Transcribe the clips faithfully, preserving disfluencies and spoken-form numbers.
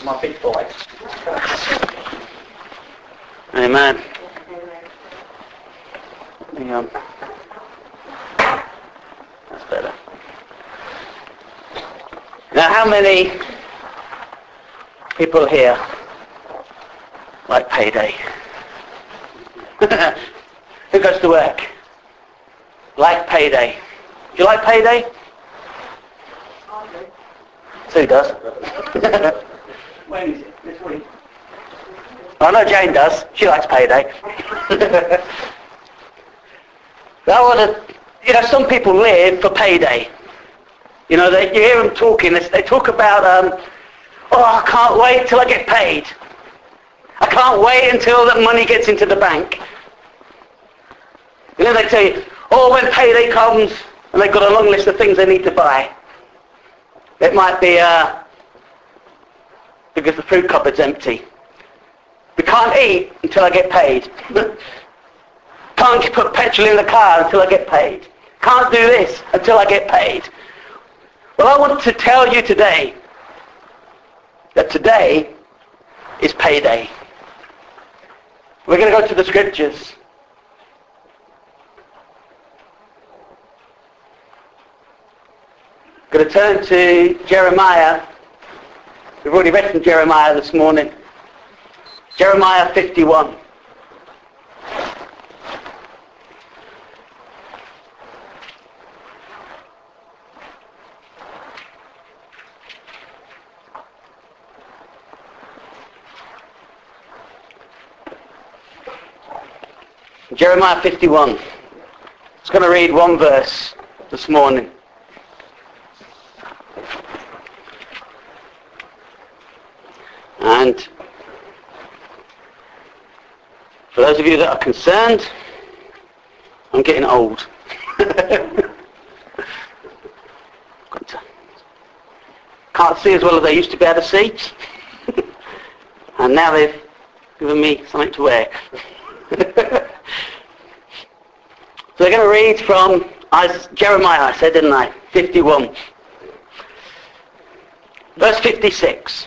My big boy. Amen. Hang on. That's better. Now, how many people here like payday? Who goes to work? Like payday. Do you like payday? Sue does. When is it? This week? I know Jane does. She likes payday. I want to, you know, some people live for payday. You know, they, you hear them talking. They, they talk about, um, oh, I can't wait till I get paid. I can't wait until that money gets into the bank. You know, they tell you, oh, when payday comes, and they've got a long list of things they need to buy. It might be uh, because the food cupboard's empty. We can't eat until I get paid. Can't put petrol in the car until I get paid. Can't do this until I get paid. Well, I want to tell you today that today is payday. We're going to go to the scriptures. We're going to turn to Jeremiah. We've already read from Jeremiah this morning. Jeremiah fifty-one. Jeremiah fifty-one. I'm just going to read one verse this morning. And for those of you that are concerned, I'm getting old. Can't see as well as I used to be able to see. And now they've given me something to wear. So they're going to read from Jeremiah, I said, didn't I? fifty-one. Verse fifty-six.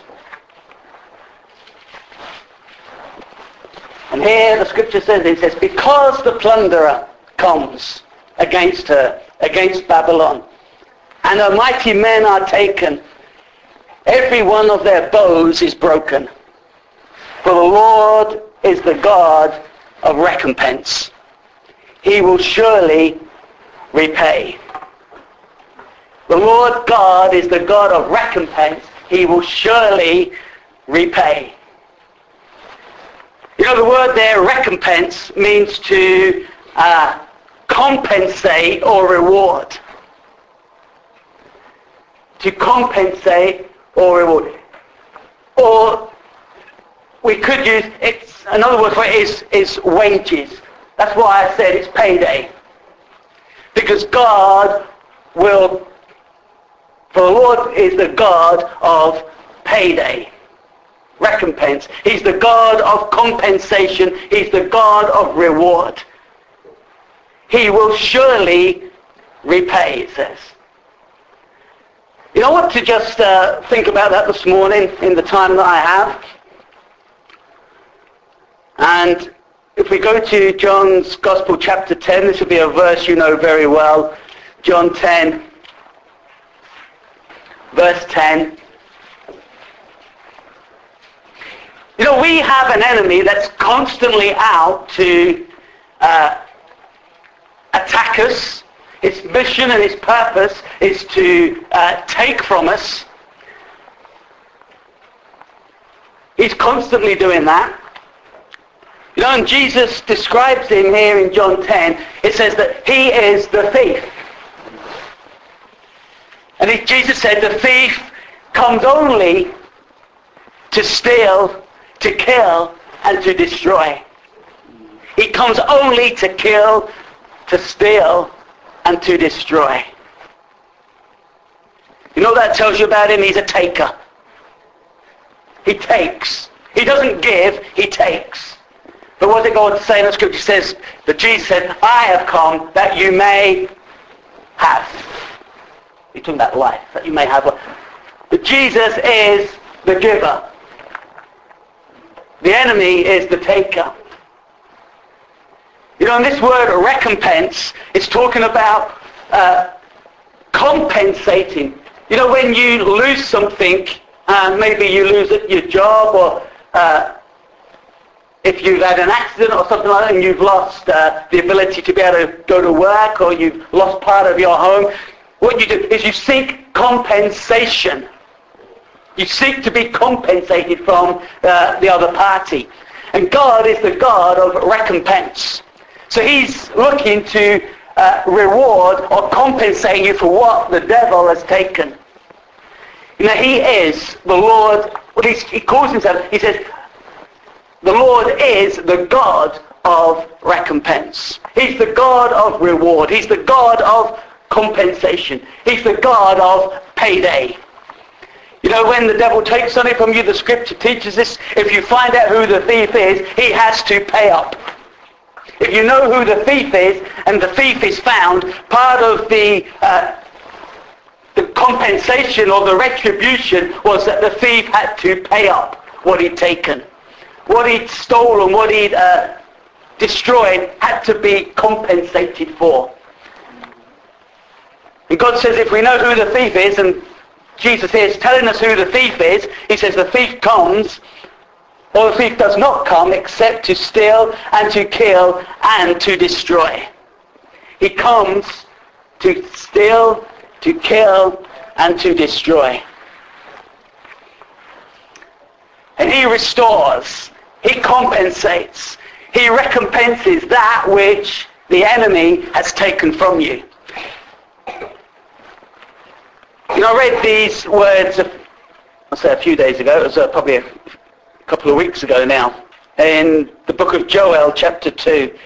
And here the scripture says, it says, because the plunderer comes against her, against Babylon, and her mighty men are taken, every one of their bows is broken. For the Lord is the God of recompense. He will surely repay. The Lord God is the God of recompense. He will surely repay. You know, the word there, recompense, means to uh, compensate or reward. To compensate or reward. Or we could use, it's another word for it is, is wages. That's why I said it's payday. Because God will, for the Lord is the God of payday. Recompense. He's the God of compensation. He's the God of reward. He will surely repay, it says. You know what, to just uh, think about that this morning in the time that I have. And if we go to John's Gospel chapter ten, this will be a verse you know very well. John ten, verse ten. You know, we have an enemy that's constantly out to uh, attack us. Its mission and its purpose is to uh, take from us. He's constantly doing that. You know, and Jesus describes him here in John ten. It says that he is the thief. And he, Jesus said the thief comes only to steal, to kill, and to destroy. He comes only to kill, to steal, and to destroy. You know what that tells you about him? He's a taker. He takes. He doesn't give, he takes. But what does God say in the scripture? It says that Jesus said, I have come that you may have. He's talking about life, that you may have life. But Jesus is the giver. The enemy is the taker. You know, and this word recompense is talking about uh, compensating. You know, when you lose something, uh, maybe you lose your job, or uh, if you've had an accident or something like that and you've lost uh, the ability to be able to go to work, or you've lost part of your home, what you do is you seek compensation. You seek to be compensated from uh, the other party. And God is the God of recompense. So he's looking to uh, reward or compensate you for what the devil has taken. You know, he is the Lord, well, he's, he calls himself, he says, the Lord is the God of recompense. He's the God of reward. He's the God of compensation. He's the God of payday. You know, when the devil takes something from you, the scripture teaches this, if you find out who the thief is, he has to pay up. If you know who the thief is, and the thief is found, part of the, uh, the compensation or the retribution was that the thief had to pay up what he'd taken. What he'd stolen, what he'd uh, destroyed, had to be compensated for. And God says if we know who the thief is, and Jesus here is telling us who the thief is, he says the thief comes, or the thief does not come except to steal and to kill and to destroy. He comes to steal, to kill and to destroy. And he restores, he compensates, he recompenses that which the enemy has taken from you. You know, I read these words, I'll say a few days ago, it was uh, probably a couple of weeks ago now, in the book of Joel, chapter two.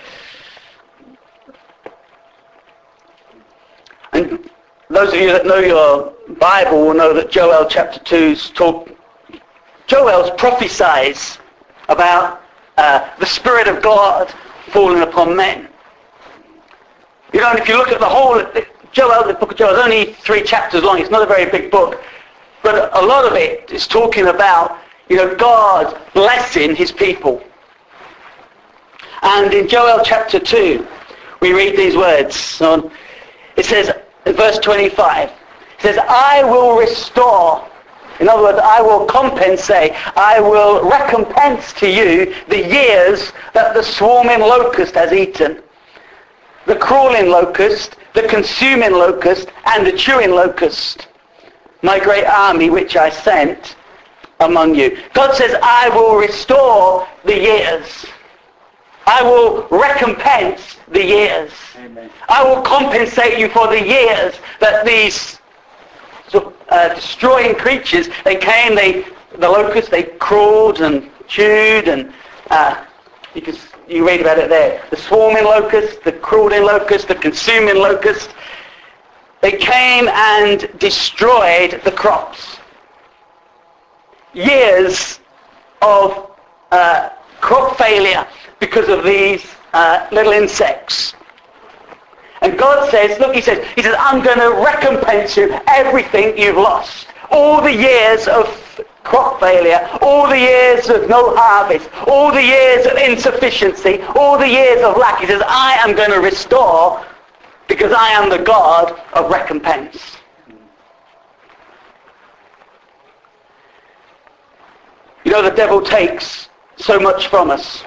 And those of you that know your Bible will know that Joel chapter two talk, Joel prophesies about uh, the Spirit of God falling upon men. You know, and if you look at the whole, Joel, the book of Joel is only three chapters long, it's not a very big book, but a lot of it is talking about, you know, God blessing his people. And in Joel chapter two, we read these words. So it says, in verse twenty-five, it says, I will restore, in other words, I will compensate, I will recompense to you the years that the swarming locust has eaten. The crawling locust, the consuming locust, and the chewing locust. My great army which I sent among you. God says, I will restore the years. I will recompense the years. Amen. I will compensate you for the years that these uh, destroying creatures, they came, they, the locusts, they crawled and chewed, and uh, you can, you read about it there. The swarming locust, the crawling locust, the consuming locust, they came and destroyed the crops. Years of uh, crop failure because of these uh, little insects. And God says, look, he says, he says, I'm going to recompense you everything you've lost. All the years of crop failure, all the years of no harvest, all the years of insufficiency, all the years of lack. He says, I am going to restore because I am the God of recompense. You know, the devil takes so much from us,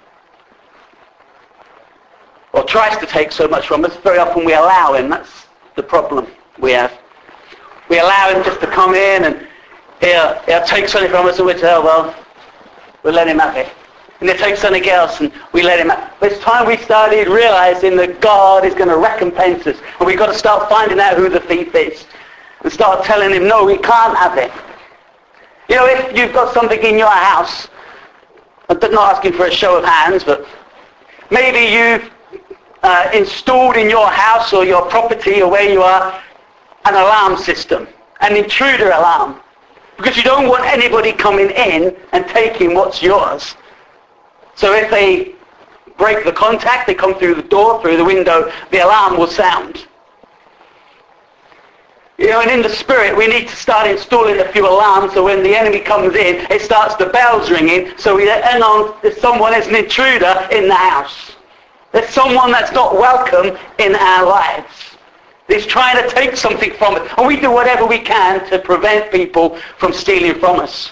or tries to take so much from us. Very often we allow him. That's the problem we have. We allow him just to come in and he'll, he'll take something from us and we'll say, oh, well, we'll let him have it. And he'll take something else and we let him have it. But it's time we started realizing that God is going to recompense us. And we've got to start finding out who the thief is. And start telling him, no, we can't have it. You know, if you've got something in your house, I'm not asking for a show of hands, but maybe you've uh, installed in your house or your property or where you are an alarm system, an intruder alarm, because you don't want anybody coming in and taking what's yours. So if they break the contact, they come through the door, through the window, the alarm will sound. You know, and in the spirit, we need to start installing a few alarms so when the enemy comes in, it starts the bells ringing so we let on that someone is an intruder in the house. There's someone that's not welcome in our lives. He's trying to take something from us. And we do whatever we can to prevent people from stealing from us.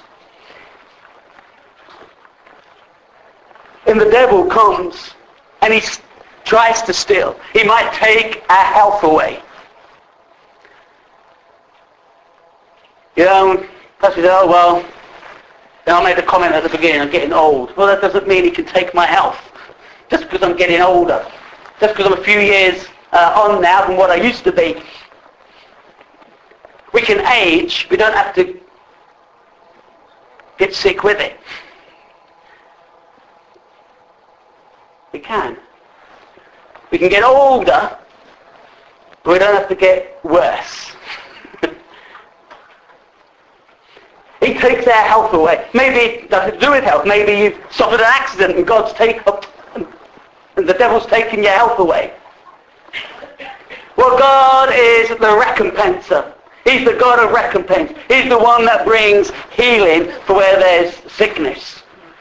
And the devil comes and he tries to steal. He might take our health away. You know, Pastor said, oh, well, you know, I made a comment at the beginning, I'm getting old. Well, that doesn't mean he can take my health. Just because I'm getting older. Just because I'm a few years uh, on now from what I used to be. We can age, we don't have to get sick with it. We can. We can get older, but we don't have to get worse. He takes our health away. Maybe it doesn't do with health. Maybe you've suffered an accident and God's taken, and the devil's taken your health away. Well, God is the recompenser. He's the God of recompense. He's the one that brings healing for where there's sickness.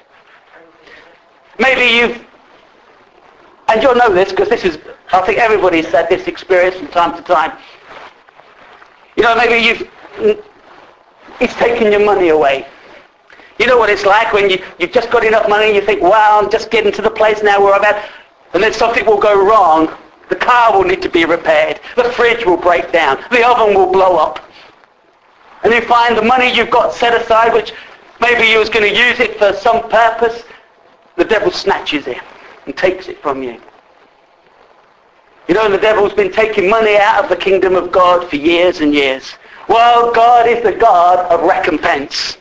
Maybe you've, and you'll know this because this is, I think everybody's had this experience from time to time. You know, maybe you've, it's taking your money away. You know what it's like when you, you've just got enough money and you think, wow, I'm just getting to the place now where I'm at, and then something will go wrong. The car will need to be repaired. The fridge will break down. The oven will blow up. And you find the money you've got set aside, which maybe you was going to use it for some purpose, the devil snatches it and takes it from you. You know, and the devil's been taking money out of the kingdom of God for years and years. Well, God is the God of recompense.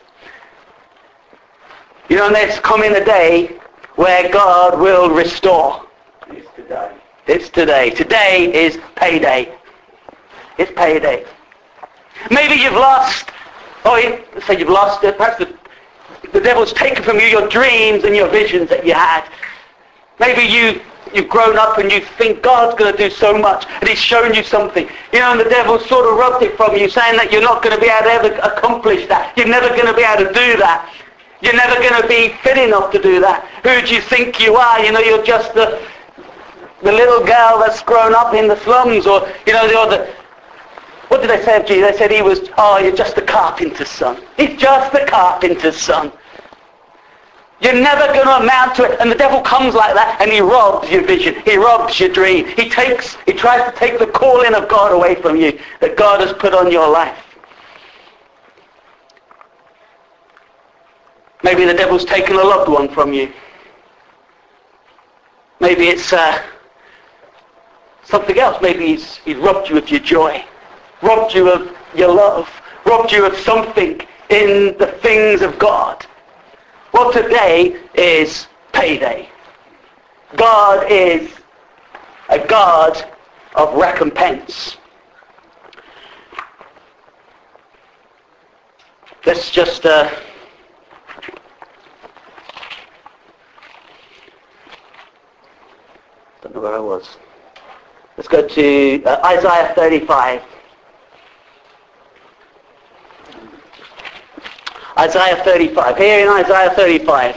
You know, and there's coming a day where God will restore. It's today. It's today. Today is payday. It's payday. Maybe you've lost, oh, you say you've lost it. Perhaps the, the devil's taken from you your dreams and your visions that you had. Maybe you, you've grown up and you think God's going to do so much and he's shown you something. You know, and the devil sort of rubbed it from you, saying that you're not going to be able to ever accomplish that. You're never going to be able to do that. You're never going to be fit enough to do that. Who do you think you are? You know, you're just the, the little girl that's grown up in the slums, or, you know, the other. What did they say of Jesus? They said he was, oh, you're just the carpenter's son. He's just the carpenter's son. You're never going to amount to it. And the devil comes like that and he robs your vision. He robs your dream. He takes, he tries to take the calling of God away from you that God has put on your life. Maybe the devil's taken a loved one from you. Maybe it's uh, something else. Maybe he's, he's robbed you of your joy. Robbed you of your love. Robbed you of something in the things of God. Well, today is payday. God is a God of recompense. Let's just uh, don't know where I was. Let's go to uh, Isaiah thirty-five. Isaiah thirty-five. Here in Isaiah thirty-five.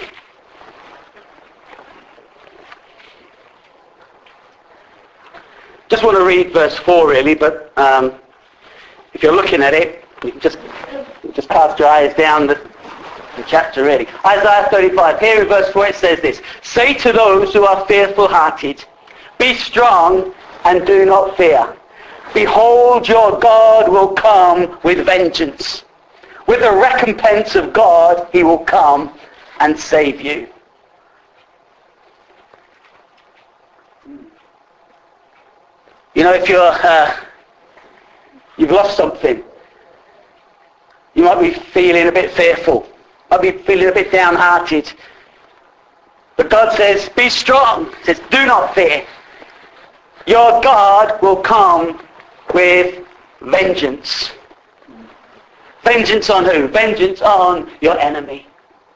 Just want to read verse four really, but um, if you're looking at it, you can just, just cast your eyes down the, the chapter really. Isaiah thirty-five. Here in verse four it says this. Say to those who are fearful-hearted, be strong and do not fear. Behold, your God will come with vengeance. With the recompense of God, he will come and save you. You know, if you're, uh, you've lost something, you might be feeling a bit fearful, might be feeling a bit downhearted. But God says, be strong. He says, do not fear. Your God will come with vengeance. Vengeance on who? Vengeance on your enemy.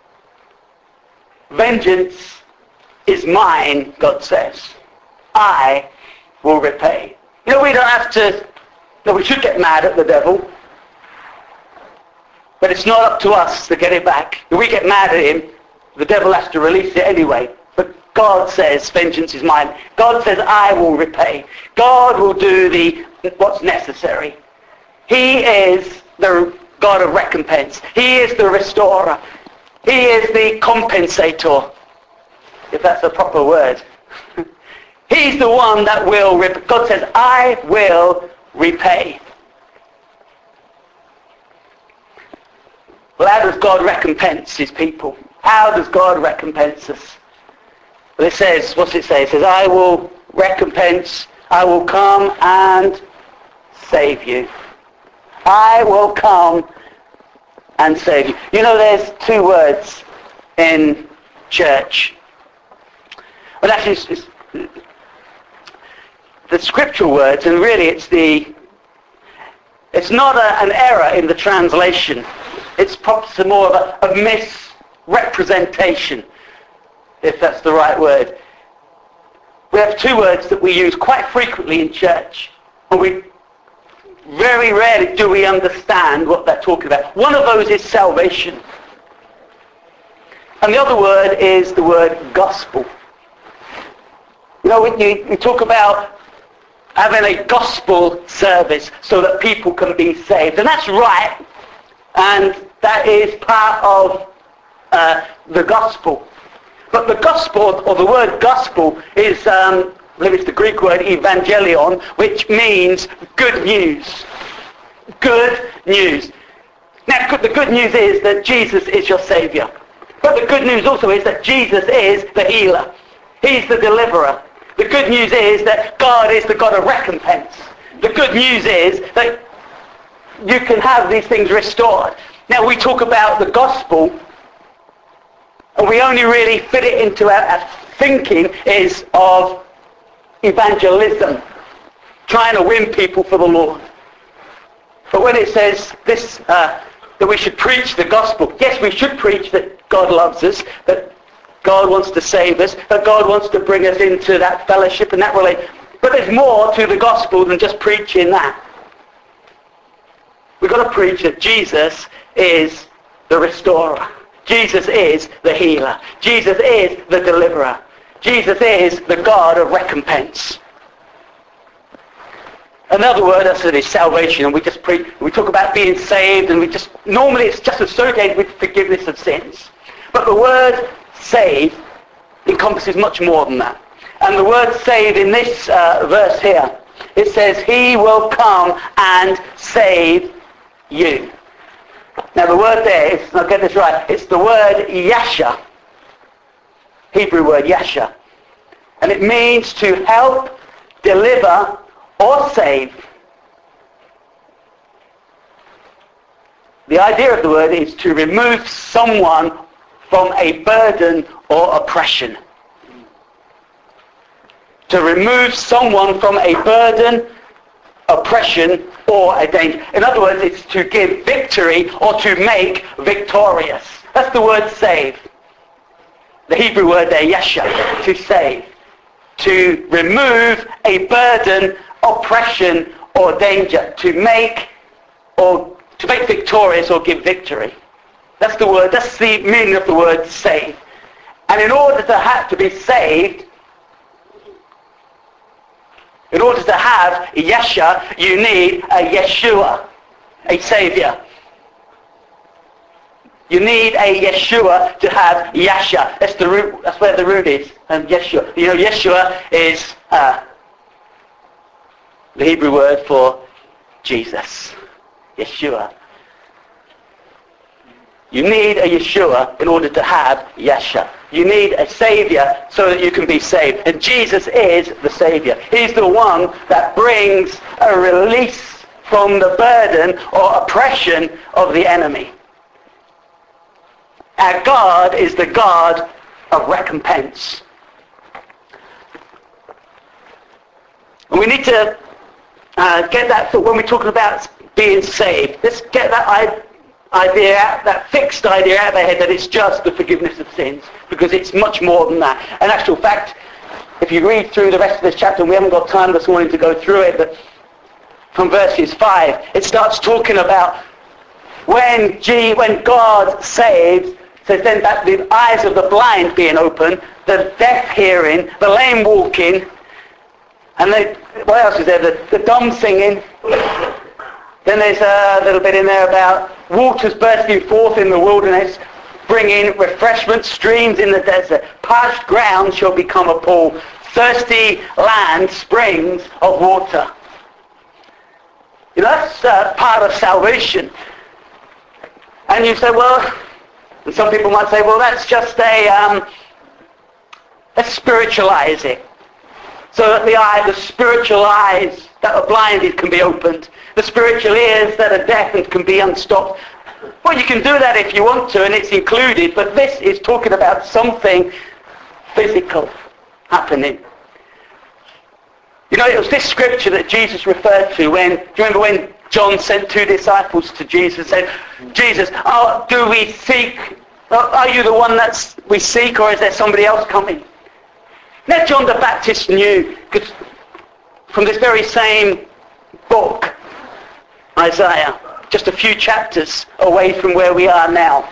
Vengeance is mine, God says. I will repay. You know, we don't have to that we should get mad at the devil. But it's not up to us to get it back. If we get mad at him, the devil has to release it anyway. But God says, vengeance is mine. God says, I will repay. God will do the what's necessary. He is the God of recompense. He is the restorer. He is the compensator, if that's a proper word. He's the one that will, rep- God says, I will repay. Well, how does God recompense his people? How does God recompense us? Well, it says, what's it say? It says, I will recompense, I will come and save you. I will come and save you. You know, there's two words in church. Well, actually, it's, it's the scriptural words, and really it's the, it's not a, an error in the translation. It's probably more of a, a misrepresentation, if that's the right word. We have two words that we use quite frequently in church, and we very rarely do we understand what they're talking about. One of those is salvation, and the other word is the word gospel. You know, we, we talk about having a gospel service so that people can be saved, and that's right, and that is part of uh, the gospel. But the gospel, or the word gospel, is, um, I believe it's the Greek word evangelion, which means good news. Good news. Now, the good news is that Jesus is your Saviour. But the good news also is that Jesus is the healer. He's the deliverer. The good news is that God is the God of recompense. The good news is that you can have these things restored. Now, we talk about the gospel, and we only really fit it into our, our thinking is of evangelism, trying to win people for the Lord. But when it says this, uh, that we should preach the gospel, yes, we should preach that God loves us, that God wants to save us, that God wants to bring us into that fellowship and that relationship. But there's more to the gospel than just preaching that. We've got to preach that Jesus is the restorer. Jesus is the healer. Jesus is the deliverer. Jesus is the God of recompense. Another word, I said, is salvation, and we just pre- we talk about being saved, and we just normally it's just associated with forgiveness of sins. But the word save encompasses much more than that. And the word save in this uh, verse here, it says, He will come and save you. Now the word there, is, I'll get this right, it's the word yasha, Hebrew word yasha. And it means to help, deliver, or save. The idea of the word is to remove someone from a burden or oppression. To remove someone from a burden, oppression, or a danger. In other words, it's to give victory or to make victorious. That's the word save. The Hebrew word there, yasha, to save. To remove a burden, oppression, or danger. To make or to make victorious or give victory. That's the word, that's the meaning of the word save. And in order to have to be saved, in order to have Yasha, you need a Yeshua, a Saviour. You need a Yeshua to have Yasha. That's the root. That's where the root is. And Yeshua. You know, Yeshua is uh, the Hebrew word for Jesus. Yeshua. You need a Yeshua in order to have Yasha. You need a Saviour so that you can be saved. And Jesus is the Saviour. He's the one that brings a release from the burden or oppression of the enemy. Our God is the God of recompense. And we need to uh, get that, when we're talking about being saved, let's get that idea idea out, that fixed idea out of their head that it's just the forgiveness of sins, because it's much more than that. In actual fact, if you read through the rest of this chapter, and we haven't got time this morning to go through it, but from verses five, it starts talking about when G, when God saves, says then that the eyes of the blind being open, the deaf hearing, the lame walking, and they, what else is there? The, the dumb singing. Then there's a little bit in there about waters bursting forth in the wilderness, bringing refreshment, streams in the desert. Parched ground shall become a pool. Thirsty land, springs of water. You know, that's uh, part of salvation. And you say, well, and some people might say, well, that's just a, um, let's spiritualize it. So that the eye, the spiritual eyes that are blinded can be opened. The spiritual ears that are deafened can be unstopped. Well, you can do that if you want to, and it's included, but this is talking about something physical happening. You know, it was this scripture that Jesus referred to when, do you remember when John sent two disciples to Jesus and said, Jesus, oh, do we seek, are you the one that we seek, or is there somebody else coming? Now John the Baptist knew, because from this very same book, Isaiah, just a few chapters away from where we are now,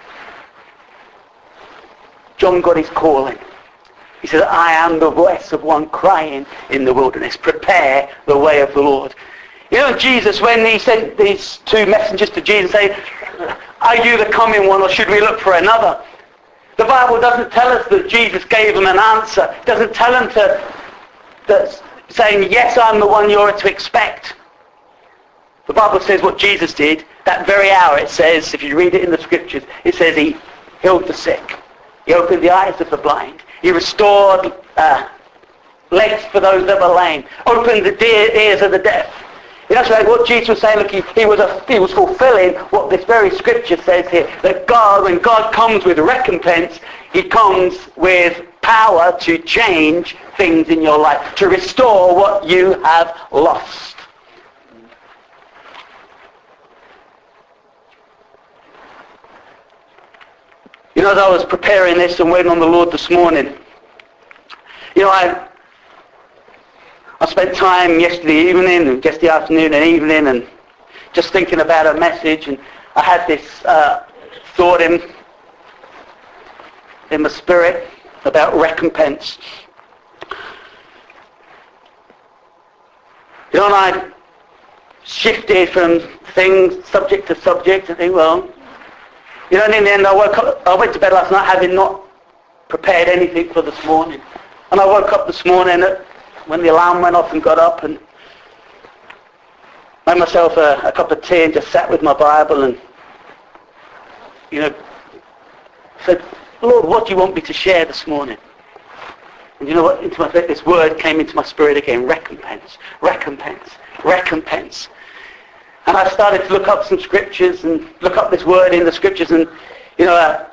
John got his calling. He said, I am the voice of one crying in the wilderness, prepare the way of the Lord. You know, Jesus, when he sent these two messengers to Jesus, say, are you the coming one, or should we look for another? The Bible doesn't tell us that Jesus gave them an answer. It doesn't tell them to, that saying, yes, I'm the one you're to expect. The Bible says what Jesus did, that very hour, it says, if you read it in the scriptures, it says he healed the sick. He opened the eyes of the blind. He restored uh, legs for those that were lame. Opened the ears of the deaf. You know, so like what Jesus was saying, look, he, he, was a, he was fulfilling what this very scripture says here, that God, when God comes with recompense, he comes with power to change things in your life, to restore what you have lost. You know, as I was preparing this and waiting on the Lord this morning, you know, I I spent time yesterday evening and yesterday afternoon and evening and just thinking about a message, and I had this uh, thought in, in my spirit about recompense. You know, and I shifted from things, subject to subject, and think, well, you know, and in the end I woke up, I went to bed last night having not prepared anything for this morning. And I woke up this morning at, when the alarm went off and got up and made myself a, a cup of tea and just sat with my Bible and, you know, said, Lord, what do you want me to share this morning? And you know what? Into my, this word came into my spirit again, recompense, recompense, recompense. And I started to look up some scriptures and look up this word in the scriptures, and, you know, uh,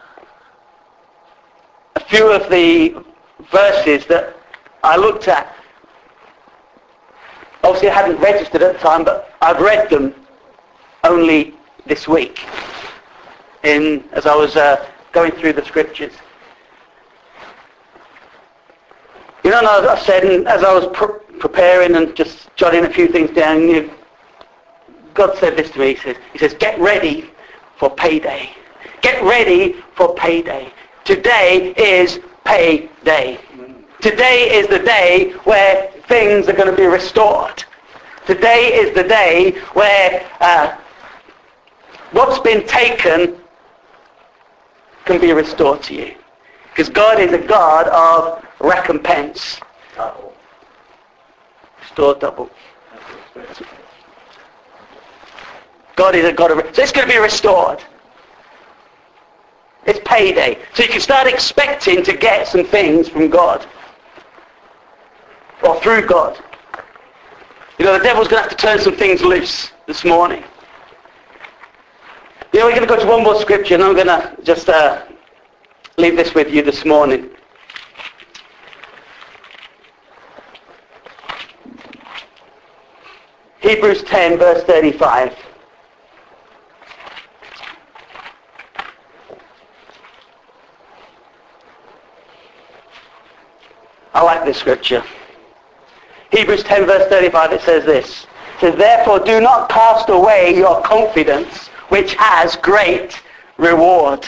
a few of the verses that I looked at, obviously I hadn't registered at the time, but I've read them only this week in as I was uh, going through the scriptures. You know, and I said, and as I was pr- preparing and just jotting a few things down, you know, God said this to me. He says, he says, get ready for payday. Get ready for payday. Today is payday. Today is the day where things are going to be restored. Today is the day where uh, what's been taken can be restored to you. Because God is a God of recompense. Double. Restore double. God is a God of... So it's going to be restored. It's payday. So you can start expecting to get some things from God. Or through God. You know, the devil's going to have to turn some things loose this morning. You know, we're going to go to one more scripture, and I'm going to just uh, leave this with you this morning. Hebrews ten, verse thirty-five. I like this scripture. Hebrews ten, verse thirty-five, it says this. So therefore do not cast away your confidence, which has great reward.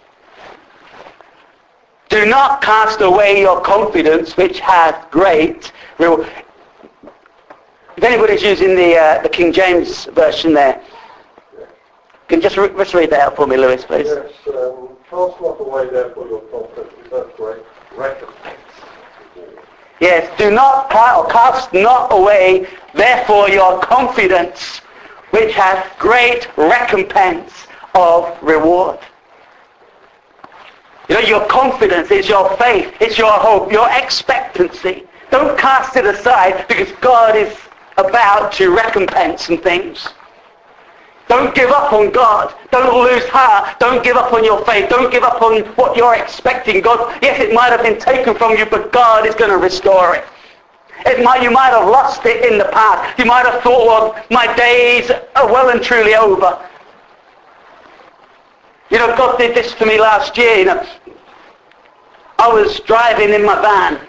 Do not cast away your confidence, which has great reward. If anybody's using the uh, the King James version there, can you just, re- just read that out for me, Lewis, please? Yes, um, cast not away therefore your confidence, which has great recompense. Yes, do not ca- or cast not away therefore your confidence, which has great recompense of reward. You know, your confidence is your faith, it's your hope, your expectancy. Don't cast it aside, because God is about to recompense some things. Don't give up on God. Don't lose heart. Don't give up on your faith. Don't give up on what you're expecting. God, yes, it might have been taken from you, but God is going to restore it. It might, you might have lost it in the past. You might have thought, well, my days are well and truly over. You know, God did this to me last year. You know, I was driving in my van.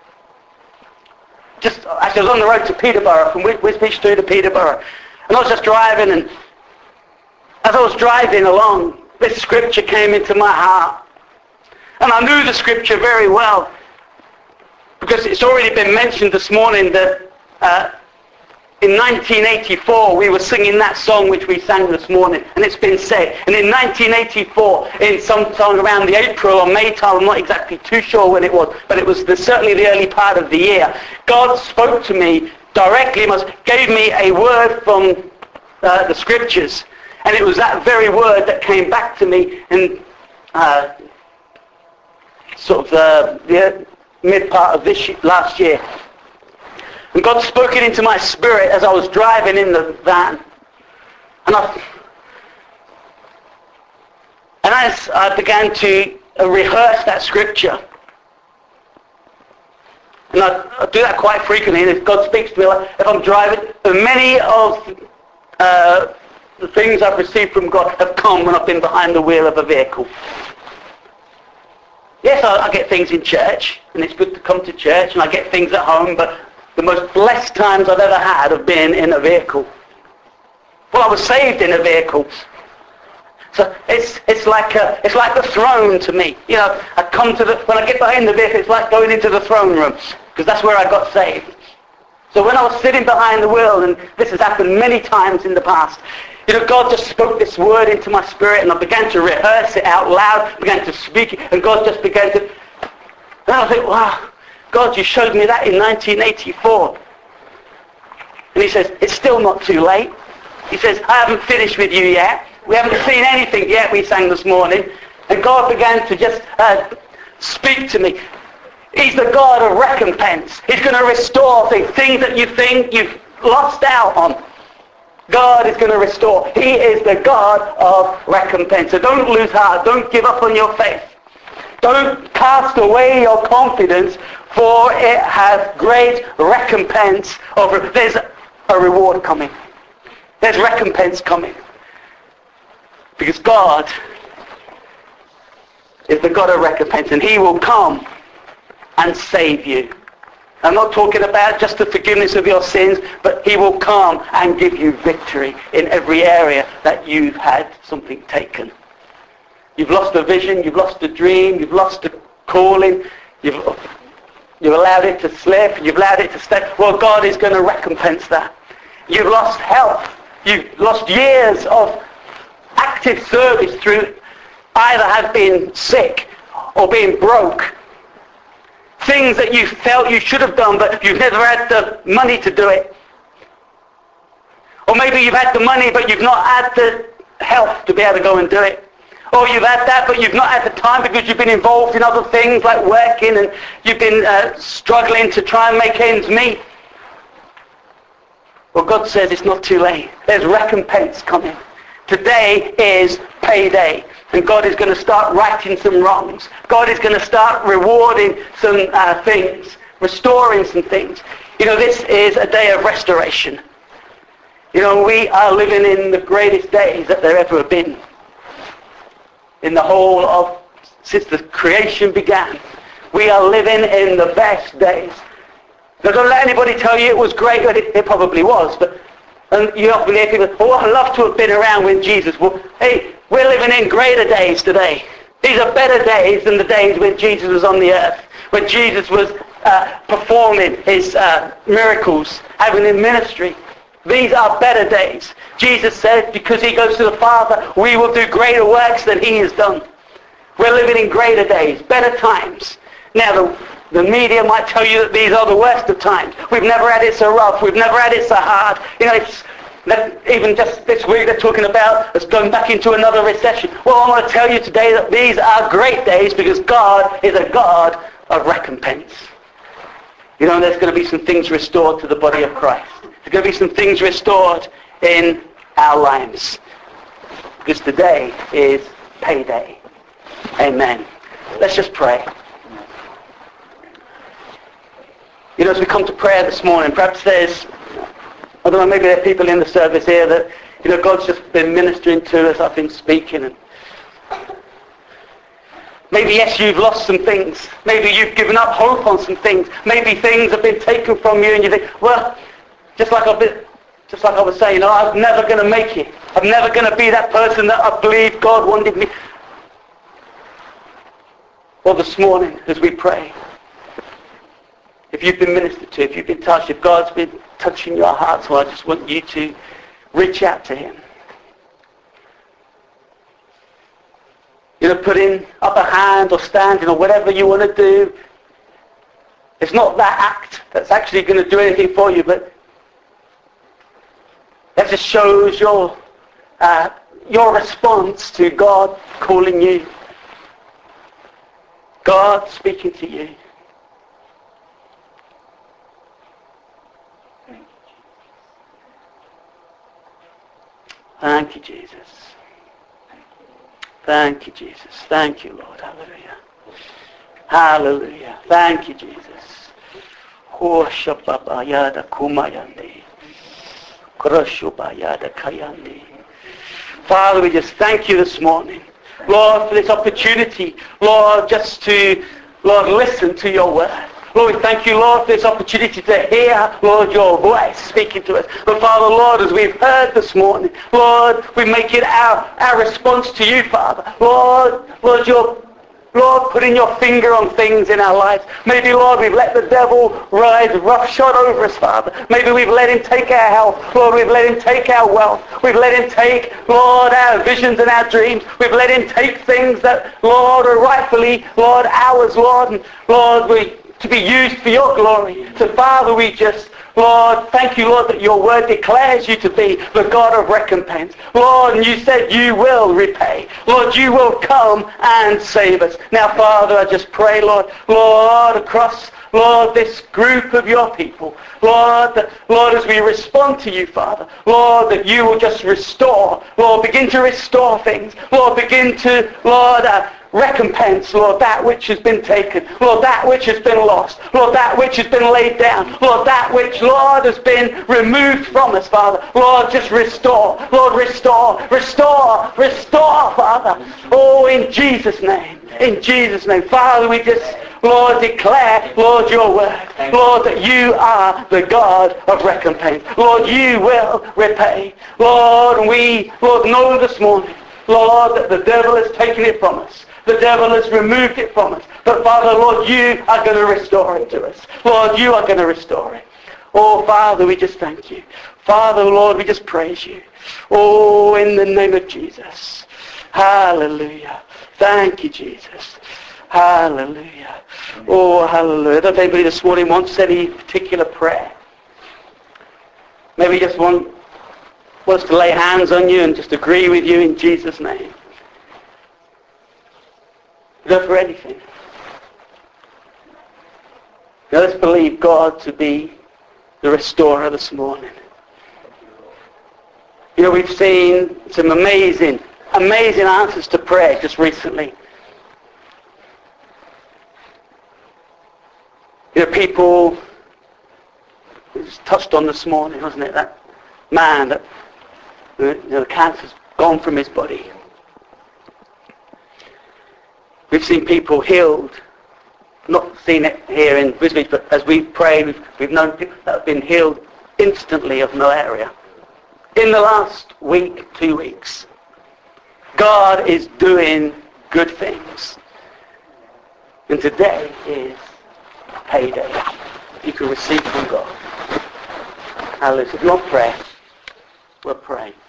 Just, actually, I was on the road to Peterborough, from Wisbech to Peterborough. And I was just driving, and as I was driving along, this scripture came into my heart. And I knew the scripture very well, because it's already been mentioned this morning that uh, in nineteen eighty-four we were singing that song which we sang this morning, and it's been said. And in nineteen eighty-four, in sometime around the April or May time, I'm not exactly too sure when it was, but it was the, certainly the early part of the year, God spoke to me directly, gave me a word from uh, the scriptures. And it was that very word that came back to me in uh, sort of the, the mid part of this last year. And God spoke it into my spirit as I was driving in the van. And I, and as I began to uh, rehearse that scripture, and I, I do that quite frequently, and if God speaks to me, like, if I'm driving, many of uh, the things I've received from God have come when I've been behind the wheel of a vehicle. Yes, I, I get things in church, and it's good to come to church, and I get things at home, but the most blessed times I've ever had have been in a vehicle. Well, I was saved in a vehicle. So it's it's like a, it's like the throne to me. You know, I come to the, when I get behind the vehicle, it's like going into the throne room, because that's where I got saved. So when I was sitting behind the wheel, and this has happened many times in the past, you know, God just spoke this word into my spirit, and I began to rehearse it out loud, began to speak it, and God just began to... And I think, wow, God, you showed me that in nineteen eighty-four. And he says, it's still not too late. He says, I haven't finished with you yet. We haven't seen anything yet, we sang this morning. And God began to just uh, speak to me. He's the God of recompense. He's going to restore things, things that you think you've lost out on. God is going to restore. He is the God of recompense. So don't lose heart. Don't give up on your faith. Don't cast away your confidence, for it has great recompense over. There's a reward coming. There's recompense coming. Because God is the God of recompense, and He will come and save you. I'm not talking about just the forgiveness of your sins, but He will come and give you victory in every area that you've had something taken. You've lost a vision, you've lost a dream, you've lost a calling, you've, you've allowed it to slip, you've allowed it to stay. Well, God is going to recompense that. You've lost health, you've lost years of active service through either have been sick or being broke. Things that you felt you should have done, but you've never had the money to do it. Or maybe you've had the money, but you've not had the health to be able to go and do it. Or you've had that, but you've not had the time because you've been involved in other things like working, and you've been uh, struggling to try and make ends meet. Well, God says it's not too late. There's recompense coming. Today is payday. And God is going to start righting some wrongs. God is going to start rewarding some uh, things, restoring some things. You know, this is a day of restoration. You know, we are living in the greatest days that there ever have been. In the whole of, since the creation began, we are living in the best days. Now, don't let anybody tell you it was great, but it, it probably was. But And you often hear people, oh, I'd love to have been around when Jesus was. Hey, we're living in greater days today. These are better days than the days when Jesus was on the earth, when Jesus was uh, performing his uh, miracles, having a ministry. These are better days. Jesus said, because he goes to the Father, we will do greater works than he has done. We're living in greater days, better times. Now, the, the media might tell you that these are the worst of times. We've never had it so rough. We've never had it so hard. You know, it's, that even just this week they're talking about us going back into another recession. Well, I want to tell you today that these are great days because God is a God of recompense. You know, there's going to be some things restored to the body of Christ. There's going to be some things restored in our lives. Because today is payday. Amen. Let's just pray. You know, as we come to prayer this morning, perhaps there's, I don't know, maybe there are people in the service here that, you know, God's just been ministering to us. I've been speaking. And maybe, yes, you've lost some things. Maybe you've given up hope on some things. Maybe things have been taken from you and you think, well, just like I've been, just like I was saying, oh, I'm never going to make it. I'm never going to be that person that I believe God wanted me. Well, this morning, as we pray, if you've been ministered to, if you've been touched, if God's been touching your heart, so I just want you to reach out to him. You know, putting up a hand or standing or whatever you want to do. It's not that act that's actually going to do anything for you, but that just shows your uh, your response to God calling you. God speaking to you. Thank you, Jesus. Thank you, Jesus. Thank you, Lord. Hallelujah. Hallelujah. Thank you, Jesus. Father, we just thank you this morning, Lord, for this opportunity, Lord, just to, Lord, listen to your word. Lord, we thank you, Lord, for this opportunity to hear, Lord, your voice speaking to us. But Father, Lord, as we've heard this morning, Lord, we make it our, our response to you, Father. Lord, Lord, your Lord, putting your finger on things in our lives. Maybe, Lord, we've let the devil ride roughshod over us, Father. Maybe we've let him take our health. Lord, we've let him take our wealth. We've let him take, Lord, our visions and our dreams. We've let him take things that, Lord, are rightfully, Lord, ours, Lord. And, Lord, we to be used for your glory. So, Father, we just, Lord, thank you, Lord, that your word declares you to be the God of recompense. Lord, and you said you will repay. Lord, you will come and save us. Now, Father, I just pray, Lord, Lord, across, Lord, this group of your people, Lord, that, Lord, as we respond to you, Father, Lord, that you will just restore, Lord, begin to restore things. Lord, begin to, Lord, uh, recompense, Lord, that which has been taken. Lord, that which has been lost. Lord, that which has been laid down. Lord, that which, Lord, has been removed from us, Father. Lord, just restore. Lord, restore. Restore. Restore, Father. Oh, in Jesus' name. In Jesus' name. Father, we just, Lord, declare, Lord, your word. Lord, that you are the God of recompense. Lord, you will repay. Lord, we, Lord, know this morning, Lord, that the devil has taken it from us. The devil has removed it from us. But Father, Lord, you are going to restore it to us. Lord, you are going to restore it. Oh, Father, we just thank you. Father, Lord, we just praise you. Oh, in the name of Jesus. Hallelujah. Thank you, Jesus. Hallelujah. Oh, hallelujah. I don't know if anybody this morning wants any particular prayer. Maybe just want, wants to lay hands on you and just agree with you in Jesus' name. Go for anything. Now let's believe God to be the restorer this morning. You know, we've seen some amazing, amazing answers to prayer just recently. You know, people, it was touched on this morning, wasn't it? That man, that, you know, the cancer's gone from his body. We've seen people healed. Not seen it here in Wisbech, but as we've prayed, we've, we've known people that have been healed instantly of malaria. in the last week, two weeks, God is doing good things. And today is payday. You can receive from God. Hallelujah. If you want prayer, we'll pray.